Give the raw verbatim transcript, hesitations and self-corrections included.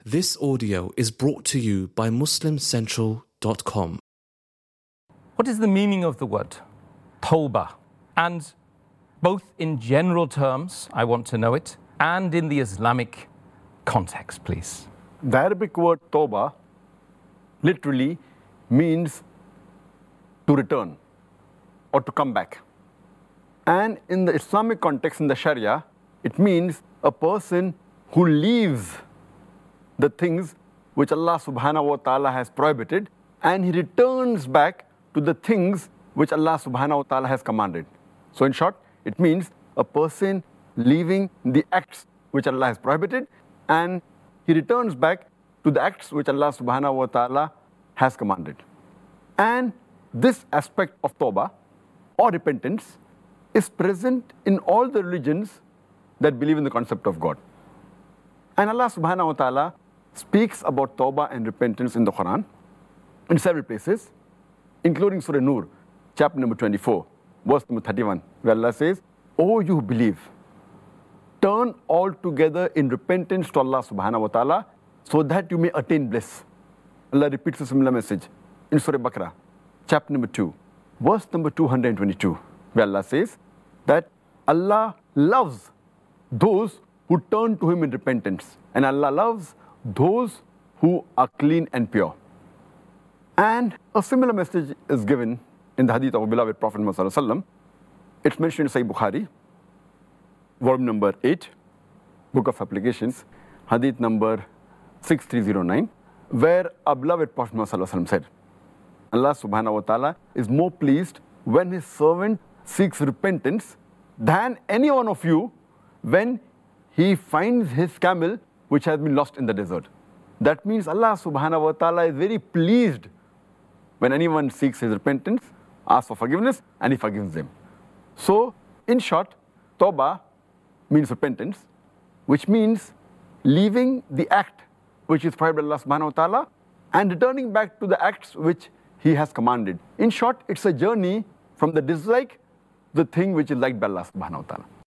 This audio is brought to you by muslim central dot com. What is the meaning of the word tawbah? And both in general terms, I want to know it, and in the Islamic context, please. The Arabic word tawbah literally means to return or to come back. And in the Islamic context, in the Sharia, it means a person who leaves the things which Allah subhanahu wa ta'ala has prohibited, and he returns back to the things which Allah subhanahu wa ta'ala has commanded. So in short, it means a person leaving the acts which Allah has prohibited, and he returns back to the acts which Allah subhanahu wa ta'ala has commanded. And this aspect of tawbah or repentance is present in all the religions that believe in the concept of God. And Allah subhanahu wa ta'ala speaks about tawbah and repentance in the Quran in several places, including Surah Nur, chapter number twenty-four, verse number thirty-one, where Allah says, "O you who believe, turn all together in repentance to Allah subhanahu wa ta'ala so that you may attain bliss." Allah repeats a similar message in Surah Baqarah, chapter number two, verse number two hundred twenty-two, where Allah says that Allah loves those who turn to Him in repentance, and Allah loves those who are clean and pure. And a similar message is given in the hadith of our beloved Prophet Muhammad sallallahu alaihi wasallam. It's mentioned in Sahih Bukhari, volume number eight, book of applications, hadith number six three zero nine, where our beloved Prophet Muhammad sallallahu alaihi wasallam said, Allah subhanahu wa ta'ala is more pleased when His servant seeks repentance than any one of you when he finds his camel which has been lost in the desert. That means Allah subhanahu wa ta'ala is very pleased when anyone seeks his repentance, asks for forgiveness, and He forgives them. So, in short, tawbah means repentance, which means leaving the act which is prohibited by Allah subhanahu wa ta'ala and returning back to the acts which He has commanded. In short, it's a journey from the dislike to the thing which is liked by Allah subhanahu wa ta'ala.